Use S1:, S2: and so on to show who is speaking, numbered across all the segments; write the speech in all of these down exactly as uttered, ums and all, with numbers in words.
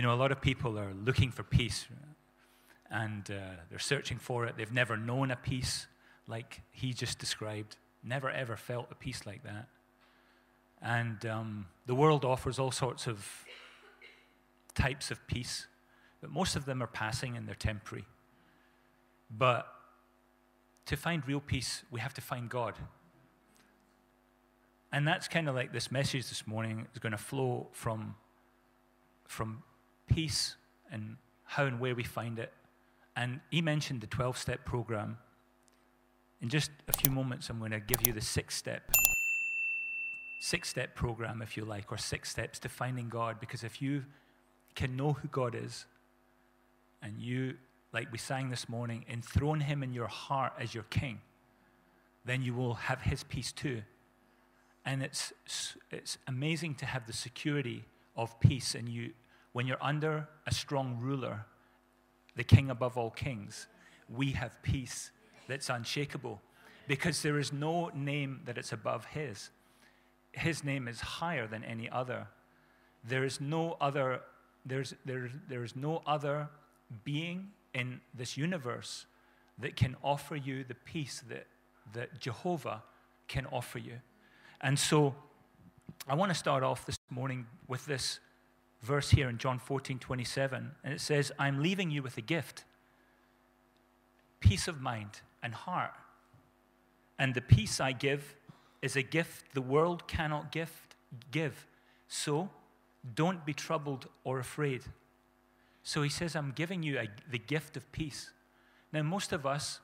S1: know, a lot of people are looking for peace, and uh, they're searching for it. They've never known a peace like he just described. Never, ever felt a peace like that. And um, the world offers all sorts of types of peace, but most of them are passing and they're temporary. But to find real peace, we have to find God. And that's kind of like this message this morning is going to flow from, from peace and how and where we find it. And he mentioned the twelve-step program. In just a few moments, I'm going to give you the six-step, six-step program, if you like, or six steps to finding God. Because if you can know who God is, and you, like we sang this morning, enthrone him in your heart as your king, then you will have his peace too. And it's it's amazing to have the security of peace. And you, when you're under a strong ruler, the king above all kings, we have peace that's unshakable, because there is no name that it's above his. His name is higher than any other. There is no other, there's, there, there is no other being in this universe that can offer you the peace that, that Jehovah can offer you. And so I want to start off this morning with this verse here in John fourteen twenty-seven. And it says, I'm leaving you with a gift, peace of mind and heart. And the peace I give is a gift the world cannot gift, give. So don't be troubled or afraid. So he says, I'm giving you a, the gift of peace. Now, most of us,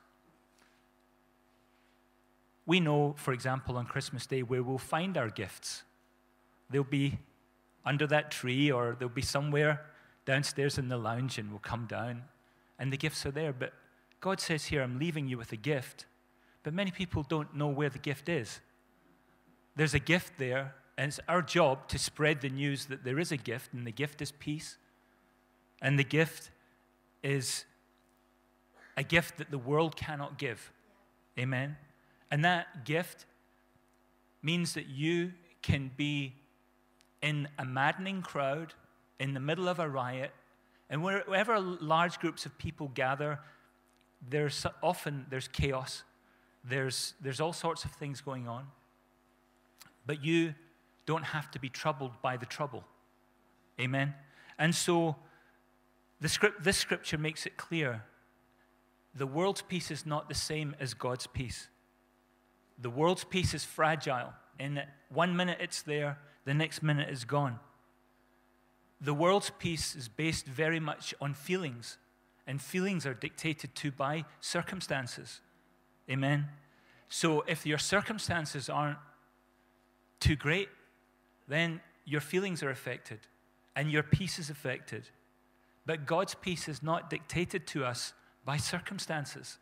S1: we know, for example, on Christmas Day, where we'll find our gifts. They'll be under that tree, or they'll be somewhere downstairs in the lounge, and we'll come down, and the gifts are there. But God says here, I'm leaving you with a gift. But many people don't know where the gift is. There's a gift there, and it's our job to spread the news that there is a gift, and the gift is peace. And the gift is a gift that the world cannot give. Amen? And that gift means that you can be in a maddening crowd, in the middle of a riot, and wherever large groups of people gather, there's often there's chaos. There's, there's all sorts of things going on. But you don't have to be troubled by the trouble. Amen? And so the script, this scripture makes it clear. The world's peace is not the same as God's peace. The world's peace is fragile. In one minute it's there, the next minute it's gone. The world's peace is based very much on feelings, and feelings are dictated to by circumstances. Amen? So if your circumstances aren't too great, then your feelings are affected, and your peace is affected. But God's peace is not dictated to us by circumstances.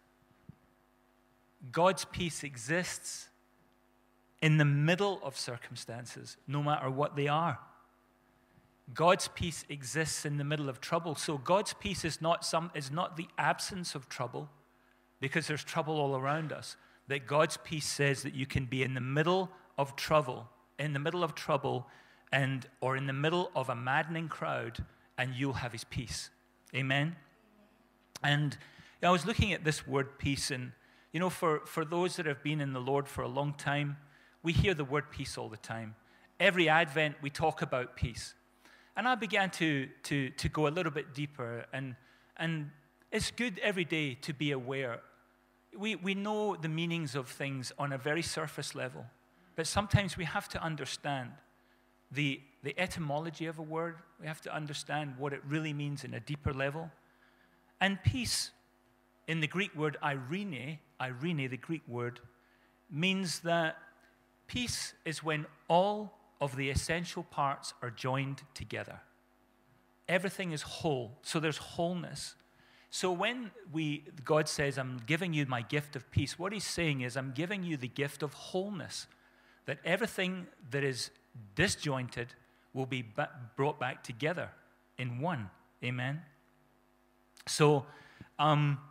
S1: God's peace exists in the middle of circumstances, no matter what they are. God's peace exists in the middle of trouble. So God's peace is not some is not the absence of trouble, because there's trouble all around us. That God's peace says that you can be in the middle of trouble, in the middle of trouble, and or in the middle of a maddening crowd, and you'll have his peace. Amen? And I was looking at this word peace, and you know, for, for those that have been in the Lord for a long time, we hear the word peace all the time. Every Advent, we talk about peace. And I began to, to, to go a little bit deeper, and, and it's good every day to be aware. We, we know the meanings of things on a very surface level, but sometimes we have to understand the, the etymology of a word. We have to understand what it really means in a deeper level. And peace, in the Greek word eirene, eirene, the Greek word, means that peace is when all of the essential parts are joined together. Everything is whole, so there's wholeness. So when we, God says, I'm giving you my gift of peace, what he's saying is, I'm giving you the gift of wholeness, that everything that is disjointed will be ba- brought back together in one. Amen? So, um,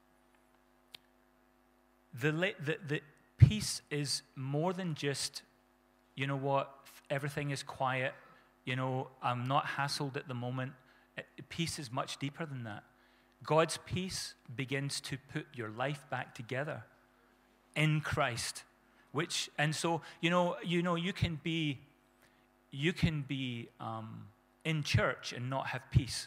S1: the, the, the peace is more than just, you know what, everything is quiet, you know, I'm not hassled at the moment. Peace is much deeper than that. God's peace begins to put your life back together in Christ. Which, and so, you know, you know, you can be, you can be um, in church and not have peace.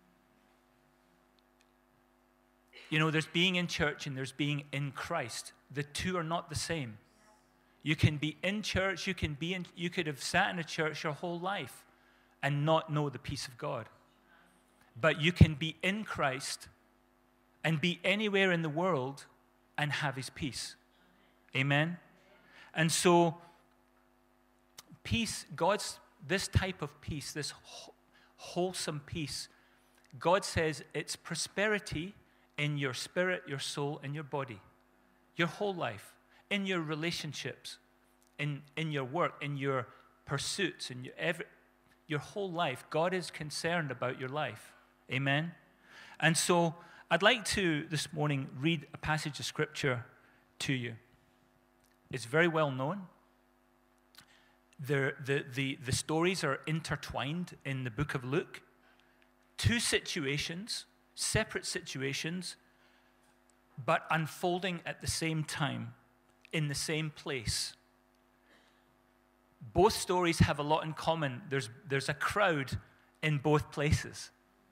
S1: You know, there's being in church and there's being in Christ. The two are not the same. You can be in church, you can be in, you could have sat in a church your whole life and not know the peace of God. But you can be in Christ and be anywhere in the world and have his peace. Amen? And so, peace, God's, this type of peace, this wholesome peace, God says it's prosperity in your spirit, your soul, and your body. Your whole life. In your relationships. In, in your work, in your pursuits, in your, every, your whole life. God is concerned about your life. Amen? And so, I'd like to, this morning, read a passage of Scripture to you. It's very well known. The, the, the, the stories are intertwined in the book of Luke. Two situations, separate situations, but unfolding at the same time, in the same place. Both stories have a lot in common. There's, there's a crowd in both places.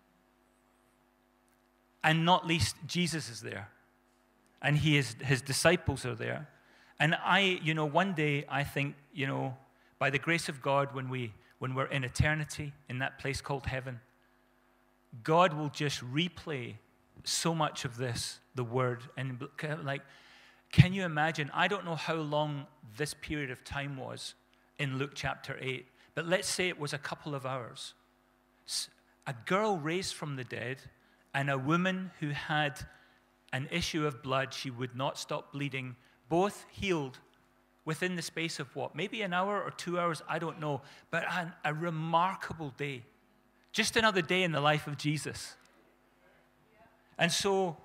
S1: And not least, Jesus is there. And he is, his disciples are there. And I, you know, one day, I think, you know, by the grace of God, when, we, when we're in eternity, in that place called heaven, God will just replay so much of this, the Word. And like, can you imagine? I don't know how long this period of time was in Luke chapter eight, but let's say it was a couple of hours. A girl raised from the dead, and a woman who had an issue of blood, she would not stop bleeding, both healed within the space of what? Maybe an hour or two hours, I don't know. But an, a remarkable day. Just another day in the life of Jesus. And so,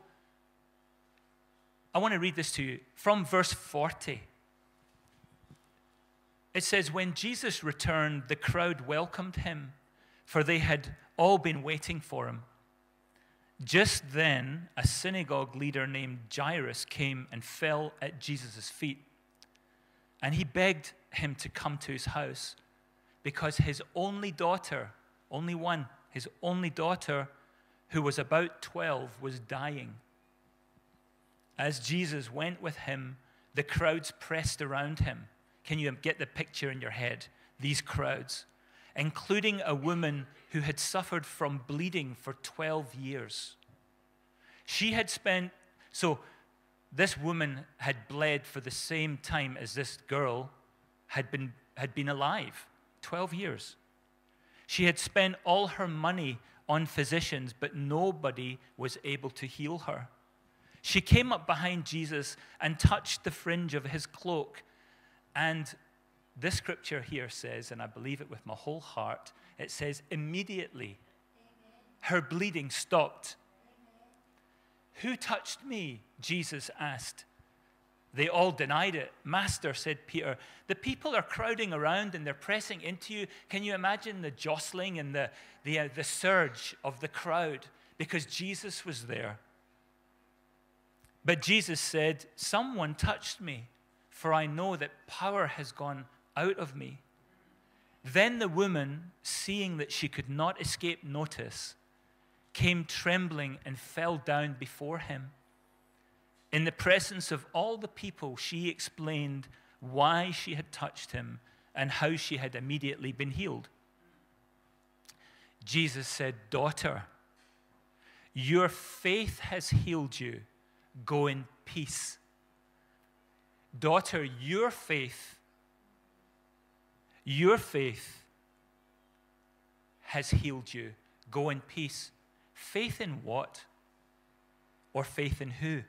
S1: I want to read this to you from verse forty. It says, when Jesus returned, the crowd welcomed him, for they had all been waiting for him. Just then, a synagogue leader named Jairus came and fell at Jesus' feet. And he begged him to come to his house because his only daughter, only one, his only daughter, who was about twelve, was dying. As Jesus went with him, the crowds pressed around him. Can you get the picture in your head? These crowds, including a woman who had suffered from bleeding for twelve years. She had spent, so this woman had bled for the same time as this girl had been, had been alive, twelve years. She had spent all her money on physicians, but nobody was able to heal her. She came up behind Jesus and touched the fringe of his cloak. And this scripture here says, and I believe it with my whole heart, it says, immediately her bleeding stopped. Who touched me? Jesus asked. They all denied it. Master, said Peter, the people are crowding around and they're pressing into you. Can you imagine the jostling and the, the, uh, the surge of the crowd? Because Jesus was there. But Jesus said, someone touched me, for I know that power has gone out of me. Then the woman, seeing that she could not escape notice, came trembling and fell down before him. In the presence of all the people, she explained why she had touched him and how she had immediately been healed. Jesus said, daughter, your faith has healed you. Go in peace. Daughter, your faith, your faith has healed you. Go in peace. Faith in what? Or faith in who?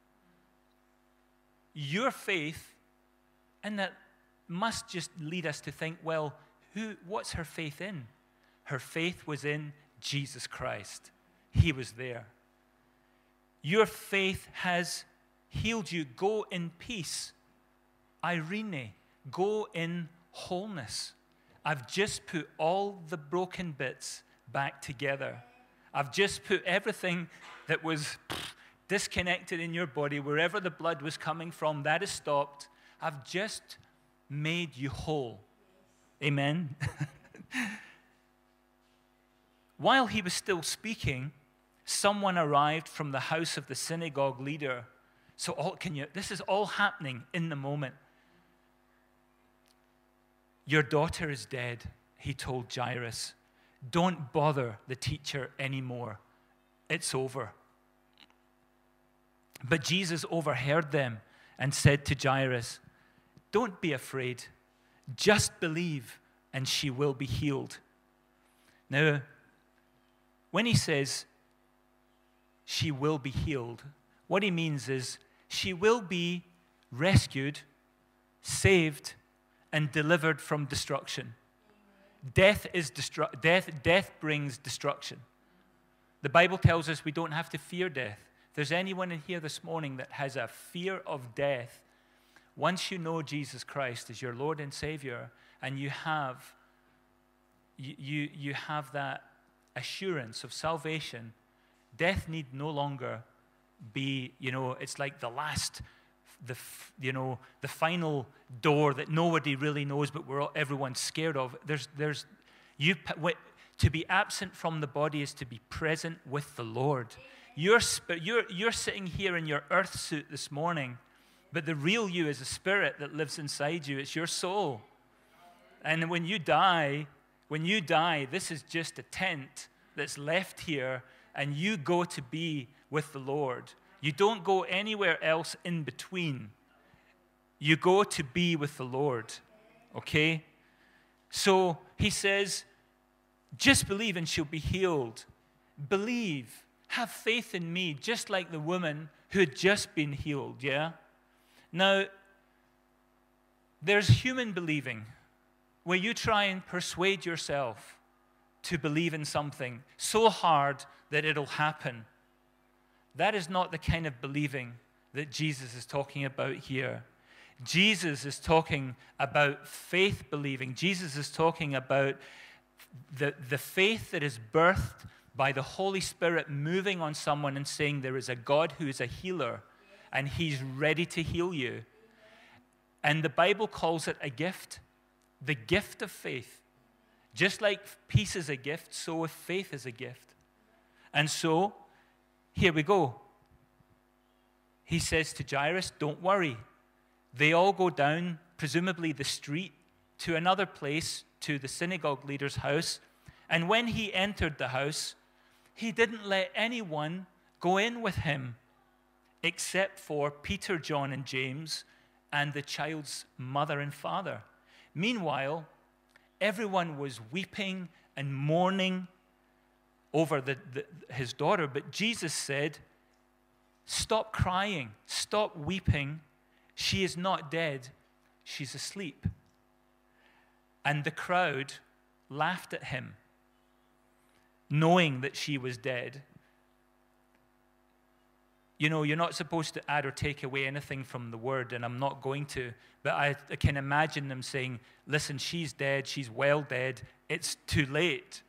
S1: Your faith, and that must just lead us to think, well, who? What's her faith in? Her faith was in Jesus Christ. He was there. Your faith has healed you. Go in peace. Irene, go in wholeness. I've just put all the broken bits back together. I've just put everything that was disconnected in your body, wherever the blood was coming from, that is stopped. I've just made you whole. Amen. While he was still speaking, someone arrived from the house of the synagogue leader. So all, can you, this is all happening in the moment. Your daughter is dead, he told Jairus. Don't bother the teacher anymore. It's over. But Jesus overheard them and said to Jairus, don't be afraid. Just believe and she will be healed. Now, when he says she will be healed, what he means is she will be rescued, saved, and delivered from destruction. Death is destru- death, death brings destruction. The Bible tells us we don't have to fear death. If there's anyone in here this morning that has a fear of death, once you know Jesus Christ as your Lord and Savior, and you have you, you, you have that assurance of salvation, death need no longer be, you know, it's like the last, the you know, the final door that nobody really knows, but we're all, everyone's scared of. There's, there's, you to be absent from the body is to be present with the Lord. You're, you're, you're sitting here in your earth suit this morning, but the real you is a spirit that lives inside you. It's your soul. And when you die, when you die, this is just a tent that's left here, and you go to be with the Lord. You don't go anywhere else in between. You go to be with the Lord, okay? So he says, just believe and she'll be healed. Believe. Have faith in me, just like the woman who had just been healed, yeah? Now, there's human believing, where you try and persuade yourself to believe in something so hard that it'll happen. That is not the kind of believing that Jesus is talking about here. Jesus is talking about faith believing. Jesus is talking about the, the faith that is birthed by the Holy Spirit moving on someone and saying there is a God who is a healer and he's ready to heal you. And the Bible calls it a gift, the gift of faith. Just like peace is a gift, so if faith is a gift. And so, here we go. He says to Jairus, don't worry. They all go down, presumably the street, to another place, to the synagogue leader's house. And when he entered the house, he didn't let anyone go in with him, except for Peter, John, and James, and the child's mother and father. Meanwhile, everyone was weeping and mourning over the, the, his daughter, but Jesus said, stop crying, stop weeping. She is not dead, she's asleep. And the crowd laughed at him, knowing that she was dead. You know, you're not supposed to add or take away anything from the word, and I'm not going to, but I, I can imagine them saying, listen, she's dead, she's well dead, it's too late.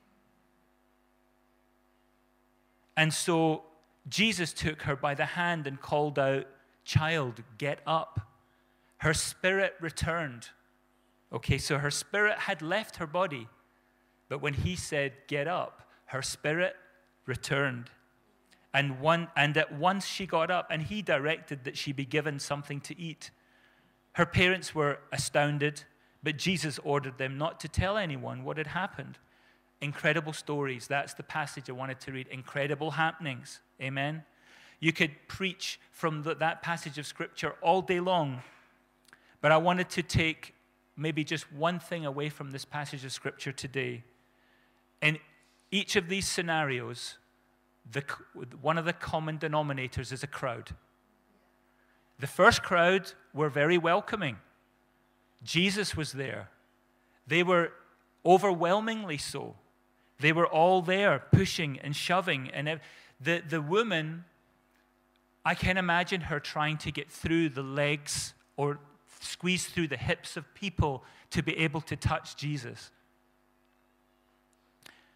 S1: And so Jesus took her by the hand and called out, child, get up. Her spirit returned. Okay, so her spirit had left her body, but when he said, get up, her spirit returned. And one, and at once she got up, and he directed that she be given something to eat. Her parents were astounded, but Jesus ordered them not to tell anyone what had happened. Incredible stories. That's the passage I wanted to read. Incredible happenings. Amen. You could preach from the, that passage of Scripture all day long, but I wanted to take maybe just one thing away from this passage of Scripture today. In each of these scenarios, The, one of the common denominators is a crowd. The first crowd were very welcoming. Jesus was there. They were overwhelmingly so. They were all there pushing and shoving. And the, the woman, I can imagine her trying to get through the legs or squeeze through the hips of people to be able to touch Jesus.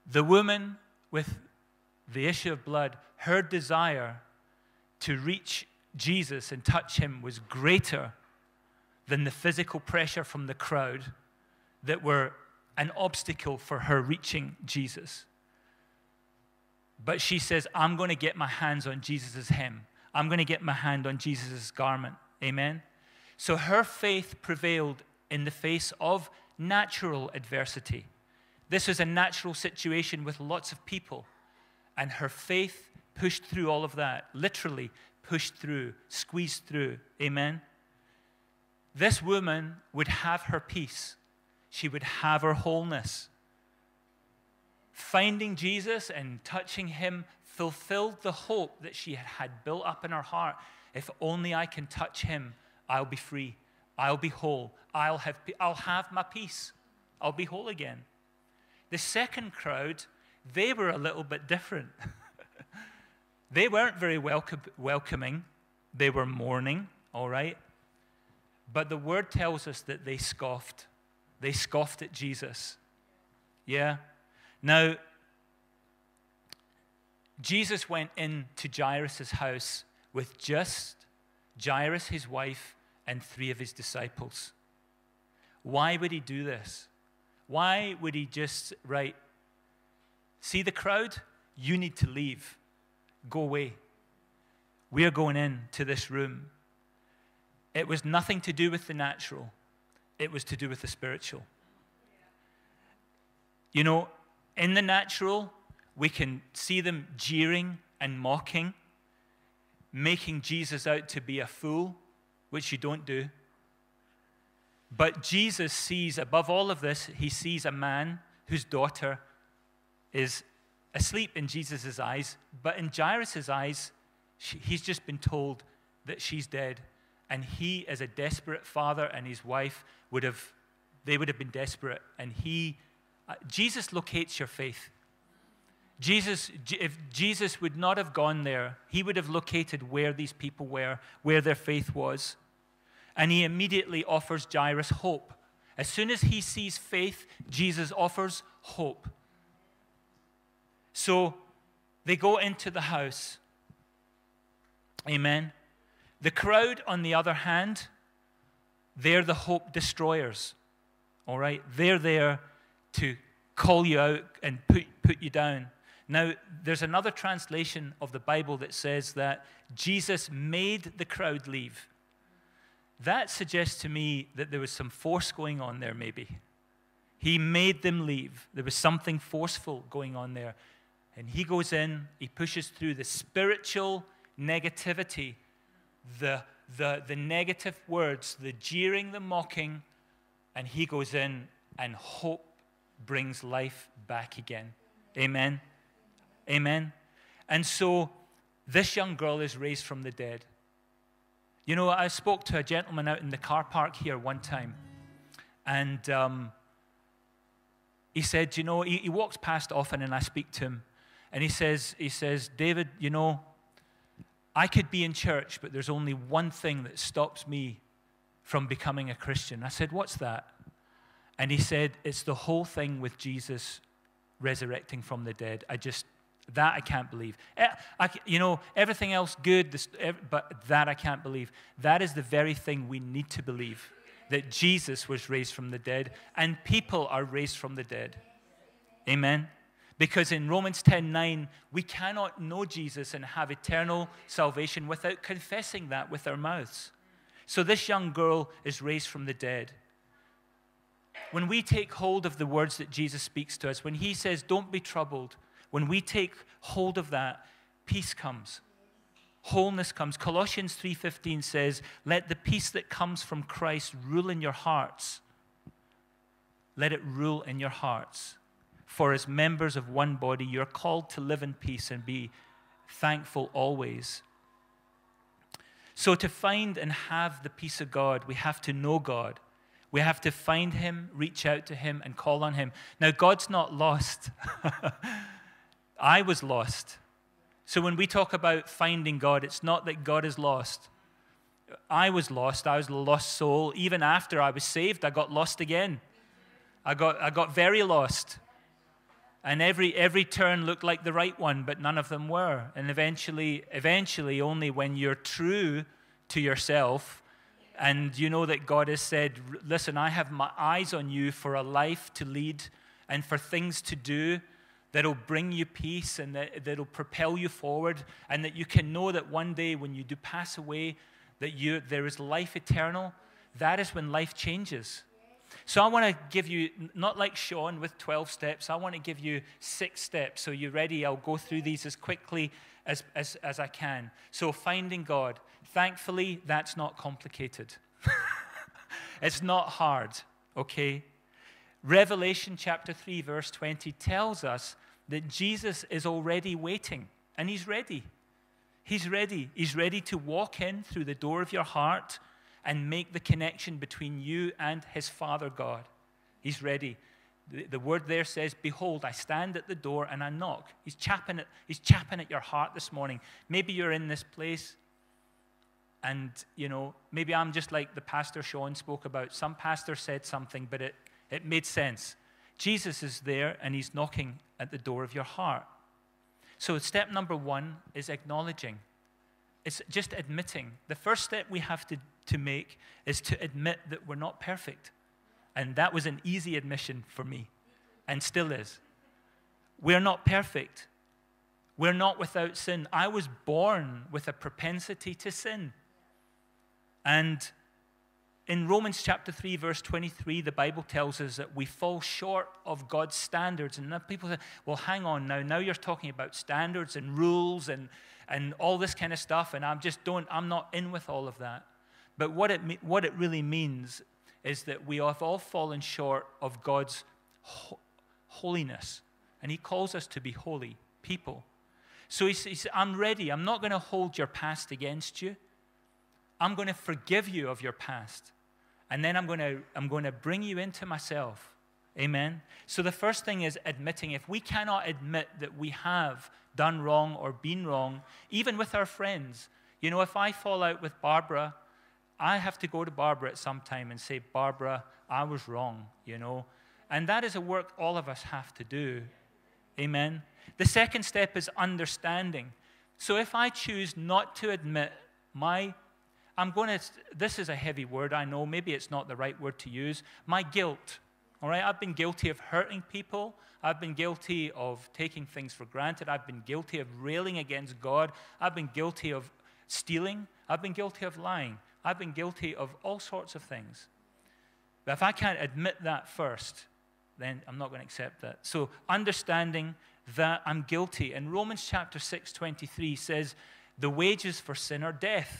S1: The woman with the issue of blood, her desire to reach Jesus and touch him was greater than the physical pressure from the crowd that were an obstacle for her reaching Jesus. But she says, I'm going to get my hands on Jesus' hem. I'm going to get my hand on Jesus' garment. Amen? So her faith prevailed in the face of natural adversity. This was a natural situation with lots of people. And her faith pushed through all of that. Literally pushed through, squeezed through. Amen? This woman would have her peace. She would have her wholeness. Finding Jesus and touching him fulfilled the hope that she had built up in her heart. If only I can touch him, I'll be free. I'll be whole. I'll have, I'll have my peace. I'll be whole again. The second crowd, they were a little bit different. They weren't very welcome, welcoming. They were mourning, all right? But the word tells us that they scoffed. They scoffed at Jesus. Yeah? Now, Jesus went into Jairus' house with just Jairus, his wife, and three of his disciples. Why would he do this? Why would he just, right, see the crowd? You need to leave. Go away. We are going in to this room. It was nothing to do with the natural. It was to do with the spiritual. You know, in the natural, we can see them jeering and mocking, making Jesus out to be a fool, which you don't do. But Jesus sees, above all of this, he sees a man whose daughter is asleep in Jesus' eyes. But in Jairus' eyes, she, he's just been told that she's dead. And he, as a desperate father, and his wife would have, they would have been desperate. And he, uh, Jesus locates your faith. Jesus, if Jesus would not have gone there, he would have located where these people were, where their faith was. And he immediately offers Jairus hope. As soon as he sees faith, Jesus offers hope. So they go into the house. Amen. The crowd, on the other hand, they're the hope destroyers. All right? They're there to call you out and put, put you down. Now, there's another translation of the Bible that says that Jesus made the crowd leave. That suggests to me that there was some force going on there, maybe. He made them leave. There was something forceful going on there. And he goes in, he pushes through the spiritual negativity, the, the, the negative words, the jeering, the mocking, and he goes in, and hope brings life back again. Amen? Amen? And so this young girl is raised from the dead. You know, I spoke to a gentleman out in the car park here one time, and um, he said, you know, he, he walks past often, and I speak to him, and he says, he says, David, you know, I could be in church, but there's only one thing that stops me from becoming a Christian. I said, what's that? And he said, it's the whole thing with Jesus resurrecting from the dead. I just, that I can't believe. I, you know, everything else good, this, but that I can't believe. That is the very thing we need to believe, that Jesus was raised from the dead, and people are raised from the dead. Amen? Because in Romans ten nine, we cannot know Jesus and have eternal salvation without confessing that with our mouths. So this young girl is raised from the dead. When we take hold of the words that Jesus speaks to us, when he says, don't be troubled, when we take hold of that, peace comes. Wholeness comes. Colossians three fifteen says, let the peace that comes from Christ rule in your hearts. Let it rule in your hearts. For as members of one body, you're called to live in peace and be thankful always. So to find and have the peace of God, we have to know God. We have to find him, reach out to him, and call on him. Now, God's not lost. I was lost. So when we talk about finding God, it's not that God is lost. I was lost. I was a lost soul. Even after I was saved, I got lost again. I got, I got very lost. And every every turn looked like the right one, but none of them were. And eventually, eventually, only when you're true to yourself, and you know that God has said, listen, I have my eyes on you for a life to lead and for things to do that'll bring you peace and that, that'll propel you forward, and that you can know that one day when you do pass away, that you there is life eternal. That is when life changes. So I want to give you, not like Sean with twelve steps, I want to give you six steps. So you ready? I'll go through these as quickly as, as, as I can. So finding God. Thankfully, that's not complicated. It's not hard, okay? Revelation chapter three, verse twenty tells us that Jesus is already waiting, and he's ready. He's ready. He's ready to walk in through the door of your heart and make the connection between you and his Father God. He's ready. The, the word there says, behold, I stand at the door and I knock. He's chapping at, he's chapping at your heart this morning. Maybe you're in this place and, you know, maybe I'm just like the pastor Sean spoke about. Some pastor said something, but it, it made sense. Jesus is there and he's knocking at the door of your heart. So step number one is acknowledging. It's just admitting. The first step we have to, to make is to admit that we're not perfect. And that was an easy admission for me, and still is. We're not perfect. We're not without sin. I was born with a propensity to sin. And in Romans chapter three, verse twenty-three, the Bible tells us that we fall short of God's standards. And then people say, well, hang on now. Now you're talking about standards and rules and, and all this kind of stuff, and I'm just don't, I'm not in with all of that. But what it, what it really means is that we have all fallen short of God's ho- holiness. And he calls us to be holy people. So he says, I'm ready. I'm not going to hold your past against you. I'm going to forgive you of your past. And then I'm going to, I'm going to bring you into myself. Amen? So the first thing is admitting. If we cannot admit that we have done wrong or been wrong, even with our friends. You know, if I fall out with Barbara, I have to go to Barbara at some time and say, Barbara, I was wrong, you know. And that is a work all of us have to do. Amen? The second step is understanding. So if I choose not to admit my, I'm going to, this is a heavy word, I know, maybe it's not the right word to use, my guilt. All right, I've been guilty of hurting people. I've been guilty of taking things for granted. I've been guilty of railing against God. I've been guilty of stealing. I've been guilty of lying. I've been guilty of all sorts of things. But if I can't admit that first, then I'm not going to accept that. So understanding that I'm guilty. And Romans chapter six twenty-three says, the wages for sin are death.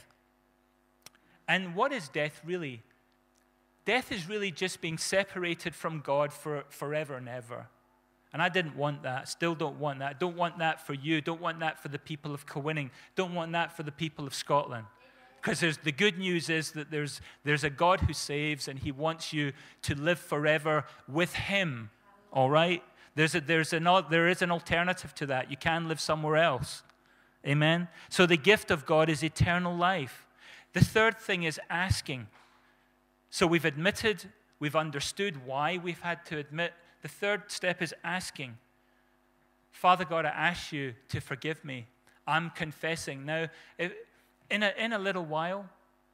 S1: And what is death really? Death is really just being separated from God for forever and ever. And I didn't want that. Still don't want that. Don't want that for you. Don't want that for the people of Kowinning. Don't want that for the people of Scotland. Because the good news is that there's, there's a God who saves, and he wants you to live forever with him. All right? There's a, there's an, there is an alternative to that. You can live somewhere else. Amen? So the gift of God is eternal life. The third thing is asking. So we've admitted, we've understood why we've had to admit. The third step is asking. Father God, I ask you to forgive me. I'm confessing. Now, if, in, a, in a little while,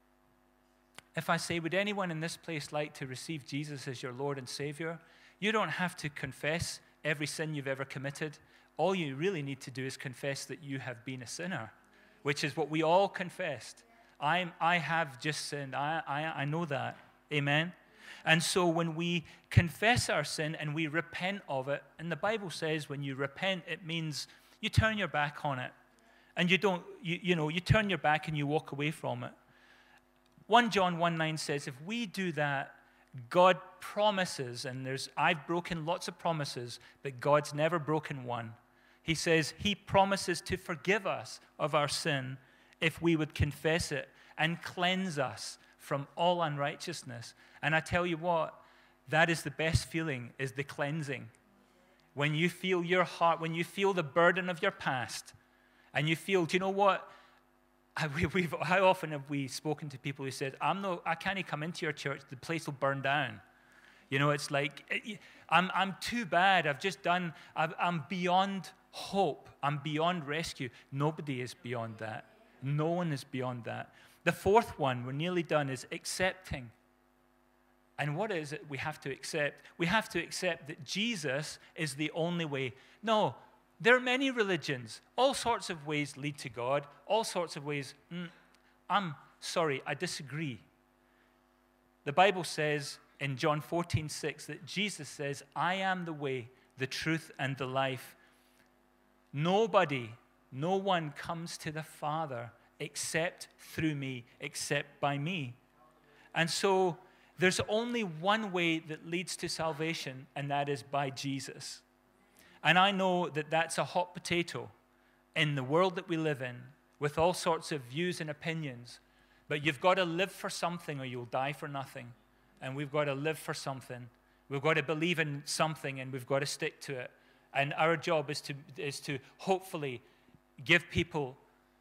S1: if I say, would anyone in this place like to receive Jesus as your Lord and Savior? You don't have to confess every sin you've ever committed. All you really need to do is confess that you have been a sinner, which is what we all confessed. I'm, I have just sinned. I, I, I know that. Amen? And so when we confess our sin and we repent of it, and the Bible says when you repent, it means you turn your back on it. And you don't, you, you know, you turn your back and you walk away from it. First John one nine says, if we do that, God promises, and there's, I've broken lots of promises, but God's never broken one. He says he promises to forgive us of our sin if we would confess it and cleanse us from all unrighteousness. And I tell you what, that is the best feeling, is the cleansing. When you feel your heart, when you feel the burden of your past, and you feel, do you know what? We've, how often have we spoken to people who said, I'm no, I can't come into your church, the place will burn down. You know, it's like, I'm, I'm too bad. I've just done, I've, I'm beyond hope. I'm beyond rescue. Nobody is beyond that. No one is beyond that. The fourth one, we're nearly done, is accepting. And what is it we have to accept? We have to accept that Jesus is the only way. No, there are many religions. All sorts of ways lead to God. All sorts of ways. Mm, I'm sorry, I disagree. The Bible says in John fourteen six that Jesus says, I am the way, the truth, and the life. Nobody, no one comes to the Father except through me, except by me. And so there's only one way that leads to salvation, and that is by Jesus. And I know that that's a hot potato in the world that we live in, with all sorts of views and opinions. But you've got to live for something or you'll die for nothing. And we've got to live for something. We've got to believe in something, and we've got to stick to it. And our job is to, is to hopefully give people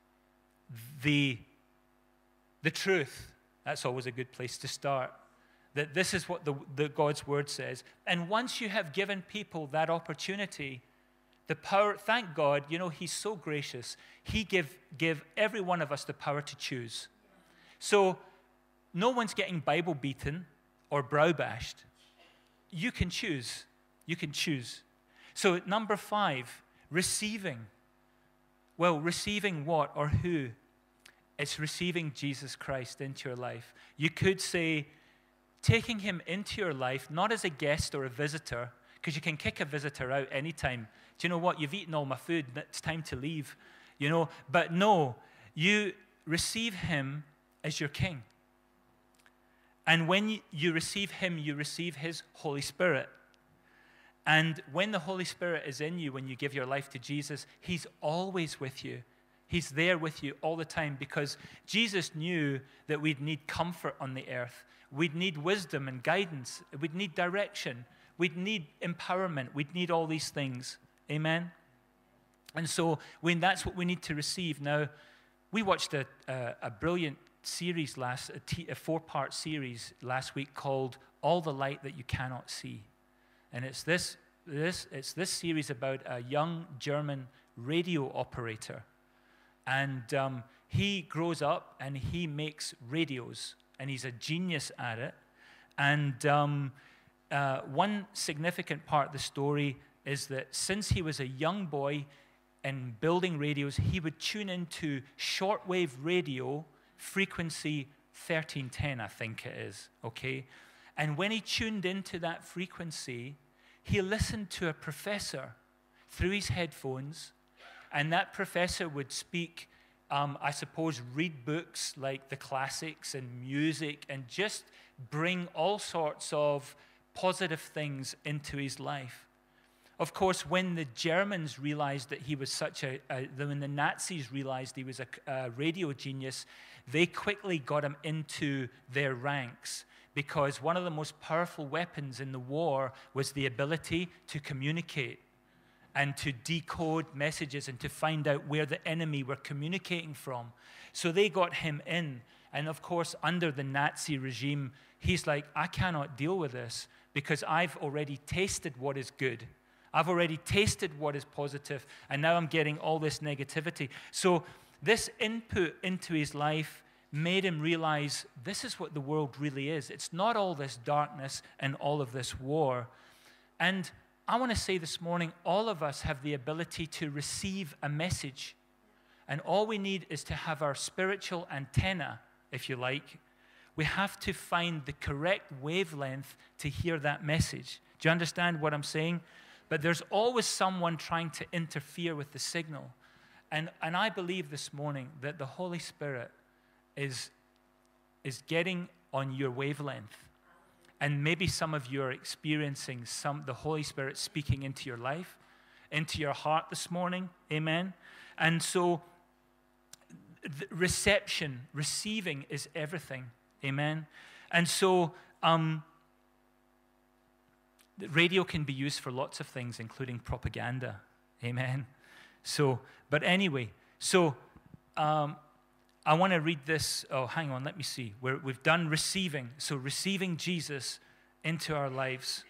S1: the, the truth. That's always a good place to start. That this is what the, the God's word says. And once you have given people that opportunity, the power, thank God, you know, he's so gracious. He give, give every one of us the power to choose. So no one's getting Bible beaten or brow bashed. You can choose. You can choose. So number five, receiving. Well, receiving what or who? It's receiving Jesus Christ into your life. You could say, taking him into your life, not as a guest or a visitor, because you can kick a visitor out anytime. Do you know what? You've eaten all my food. It's time to leave. You know, but no, you receive him as your king. And when you receive him, you receive his Holy Spirit. And when the Holy Spirit is in you, when you give your life to Jesus, he's always with you. He's there with you all the time, because Jesus knew that we'd need comfort on the earth. We'd need wisdom and guidance. We'd need direction. We'd need empowerment. We'd need all these things. Amen? And so when that's what we need to receive. Now, we watched a, a, a brilliant series last, a, t- a four-part series last week called All the Light That You Cannot See. And it's this, this, it's this series about a young German radio operator. And um, he grows up and he makes radios. And he's a genius at it. And um, uh, one significant part of the story is that since he was a young boy and building radios, he would tune into shortwave radio frequency thirteen ten, I think it is, okay? And when he tuned into that frequency, he listened to a professor through his headphones, and that professor would speak, um, I suppose, read books like the classics and music and just bring all sorts of positive things into his life. Of course, when the Germans realized that he was such a, a when the Nazis realized he was a, a radio genius, they quickly got him into their ranks, because one of the most powerful weapons in the war was the ability to communicate and to decode messages and to find out where the enemy were communicating from. So they got him in. And of course, under the Nazi regime, he's like, I cannot deal with this because I've already tasted what is good. I've already tasted what is positive, and now I'm getting all this negativity. So this input into his life made him realize this is what the world really is. It's not all this darkness and all of this war. And I want to say this morning, all of us have the ability to receive a message. And all we need is to have our spiritual antenna, if you like. We have to find the correct wavelength to hear that message. Do you understand what I'm saying? But there's always someone trying to interfere with the signal. And, and I believe this morning that the Holy Spirit is, is getting on your wavelength. And maybe some of you are experiencing some the Holy Spirit speaking into your life, into your heart this morning. Amen? And so reception, receiving is everything. Amen? And so um, radio can be used for lots of things, including propaganda. Amen? So, but anyway, so um, I want to read this. Oh, hang on, let me see. We're, we've done receiving. So receiving Jesus into our lives.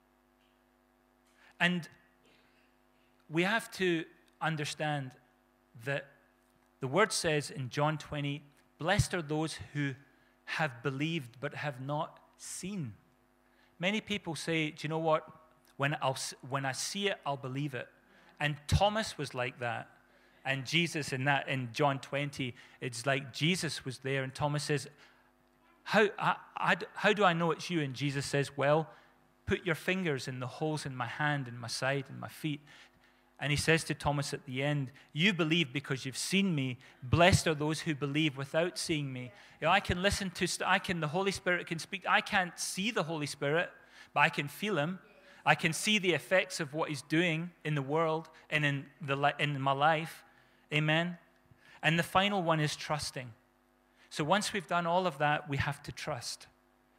S1: And we have to understand that the word says in John twenty, blessed are those who have believed but have not seen. Many people say, do you know what? When, I'll, when I see it, I'll believe it. And Thomas was like that. And Jesus in that, in John twenty, it's like Jesus was there. And Thomas says, how, I, I, how do I know it's you? And Jesus says, well, put your fingers in the holes in my hand and my side and my feet. And he says to Thomas at the end, you believe because you've seen me. Blessed are those who believe without seeing me. You know, I can listen to, I can, the Holy Spirit can speak. I can't see the Holy Spirit, but I can feel him. I can see the effects of what he's doing in the world and in, the, in my life. Amen. And the final one is trusting. So once we've done all of that, we have to trust.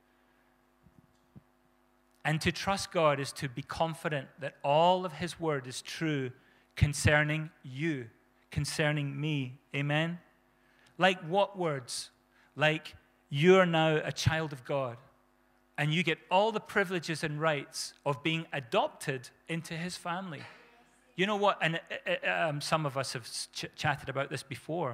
S1: And to trust God is to be confident that all of his word is true concerning you, concerning me. Amen? Like what words? Like you're now a child of God and you get all the privileges and rights of being adopted into his family. You know what? And uh, um, some of us have ch- chatted about this before.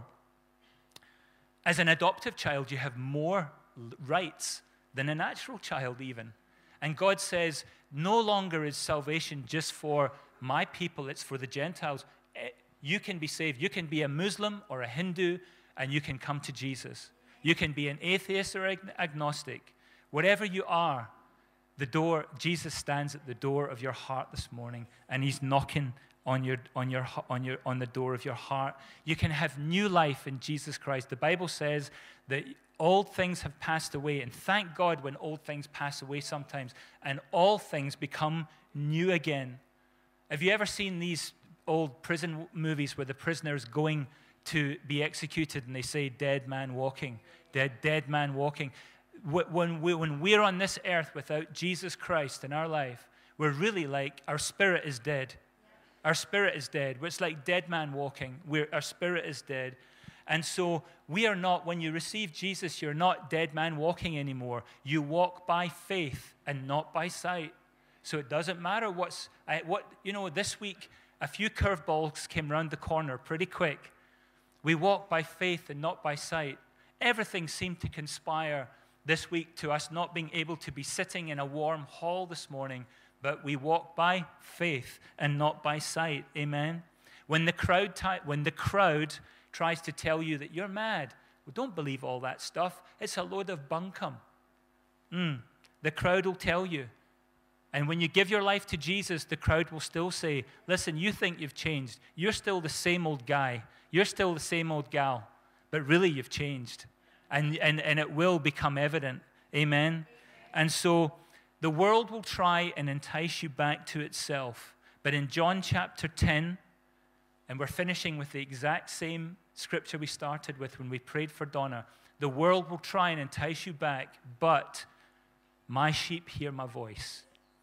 S1: As an adoptive child, you have more rights than a natural child even. And God says, no longer is salvation just for my people, it's for the Gentiles. You can be saved. You can be a Muslim or a Hindu, and you can come to Jesus. You can be an atheist or agnostic. Whatever you are, the door, Jesus stands at the door of your heart this morning, and he's knocking on your on your on your on the door of your heart. You can have new life in Jesus Christ. The Bible says that old things have passed away, and thank God when old things pass away sometimes, and all things become new again. Have you ever seen these old prison movies where the prisoner is going to be executed and they say, dead man walking, dead, dead man walking? When, we, when we're on this earth without Jesus Christ in our life, we're really like, our spirit is dead. Our spirit is dead. It's like dead man walking. We're, our spirit is dead. And so we are not, when you receive Jesus, you're not dead man walking anymore. You walk by faith and not by sight. So it doesn't matter what's, I, what, you know, this week, a few curveballs came around the corner pretty quick. We walk by faith and not by sight. Everything seemed to conspire this week to us not being able to be sitting in a warm hall this morning, but we walk by faith and not by sight. Amen? When the crowd, t- when the crowd tries to tell you that you're mad, well, don't believe all that stuff. It's a load of bunkum. Mm, the crowd will tell you. And when you give your life to Jesus, the crowd will still say, listen, you think you've changed. You're still the same old guy. You're still the same old gal. But really, you've changed. And, and, and it will become evident. Amen? And so the world will try and entice you back to itself. But in John chapter ten, and we're finishing with the exact same scripture we started with when we prayed for Donna, the world will try and entice you back, but my sheep hear my voice.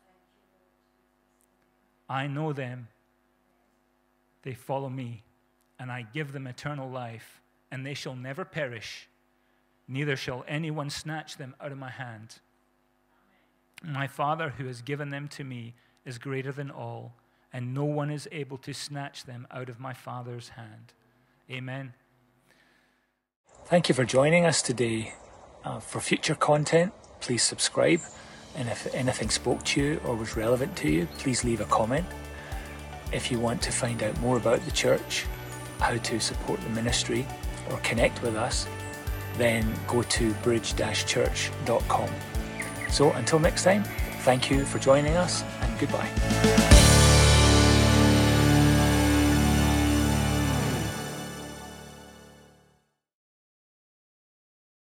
S1: I know them. They follow me, and I give them eternal life, and they shall never perish, neither shall anyone snatch them out of my hand. My Father who has given them to me is greater than all, and no one is able to snatch them out of my Father's hand. Amen. Thank you for joining us today. Uh, for future content, please subscribe. And if anything spoke to you or was relevant to you, please leave a comment. If you want to find out more about the church, how to support the ministry, or connect with us, then go to bridge dash church dot com. So until next time, thank you for joining us, and goodbye.